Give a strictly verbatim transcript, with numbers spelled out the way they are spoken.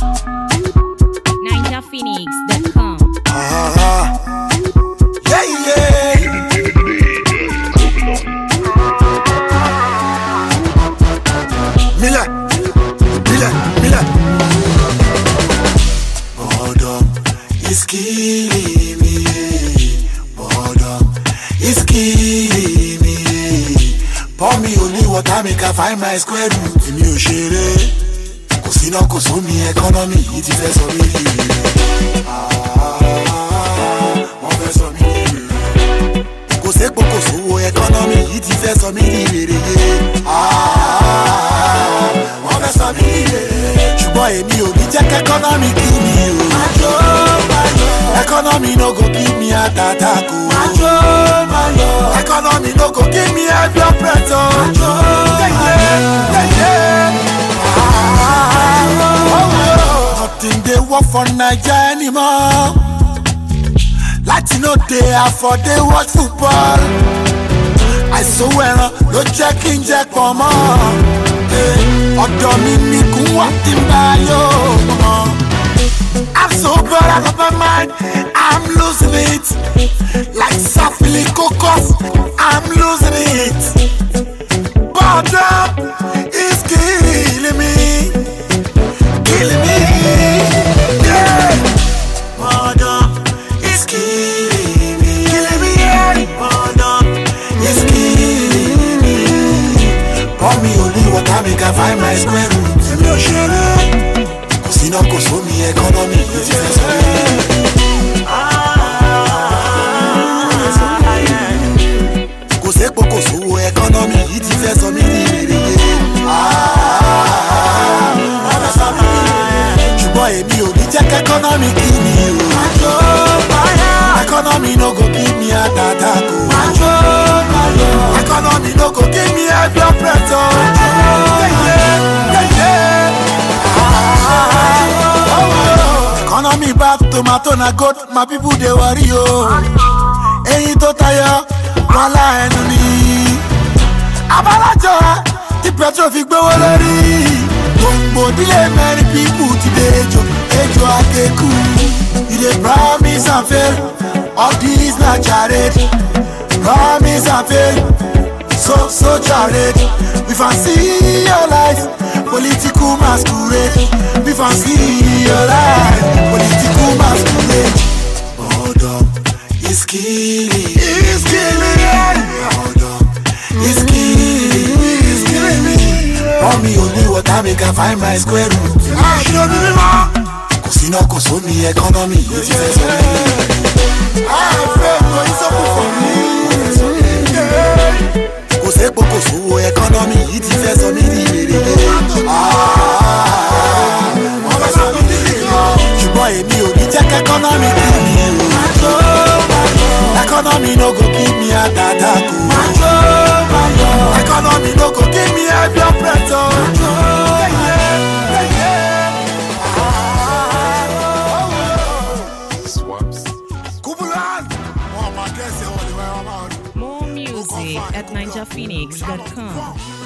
ninja phoenix dot com. Uh-huh. Yeah, yeah. Mila, Mila, Mila. Boredom is killing me. Boredom is killing me. Pour me only water, make I find my square root. In your shade, kò sí náà kò sómi economy yìí ti fẹ́ sọ mí di rere. Wọ́n fẹ́ sọ mí di rere. Kò sépo kò sówó economy yìí ti fẹ́ sọ mí di rere. Wọ́n fẹ́ sọ mí di rere. Ṣùgbọ́n èmi ò ní jẹ́ kí economy kí mi o. Majo majo. Economy no go give me heart attack o. Majo majo. Economy no go give me high blood pressure. Majo majo. Nothing they work for Naija anymore. Láti no dey afford dey watch football. Àìsàn ẹran ló jẹ́ kí n jẹ pọ̀ mọ́. Ọ̀dọ̀ mi ni kún wá tí n bá yóò mọ̀. I'm so bored out of my mind, I'm losing it. Like Safili Cocos, I'm losing it. Boredom is killing me. Killing me, yeah. Boredom is killing me, killing me, yeah. Boredom is killing me. Pour me only water, make I find my square root. Mi ò ṣeré, kò sí náà kò sómi economy yìí ti fẹ́ sọ mí. Kò sépo kò sówó economy yìí ti fẹ́ sọ mí di rere. Ṣùgbọ́n èmi ò ní jẹ́ kí economy kí mi o. Economy no go give me heart attack o. Economy no go give me high blood pressure. Economy bad, tomato na goat, my people dey worry o. Eyín tó tayọ, wọ́lá ẹnu ni. Abálájọ tí petrol fi gbówó lórí. Gbòǹgbò dílé many people ti dé ejò, ejò akeku. You dey promise and fail, all this na charade. Promise and fail, so so charade. We fancy your life, political masquerade. We fancy your life, political masquerade. Boredom is killing, is killing me. Boredom is killing me, is killing me. Pour me only water, make I find my square root. Kò sí náà kò sómi economy yìí ti fẹ́ sọ mí. Àfẹ́ kò í sọ́kù fún mi. Kò sépo kò sówó economy yìí ti fẹ́ sọ mí di rere. Wọ́n fẹ́ sọ mí di rere. Ṣùgbọ́n èmi ò ní jẹ́ kí economy kí mi o. Economy no go give me heart attack o. Economy no go give me high blood pressure. More music at ninja phoenix dot com.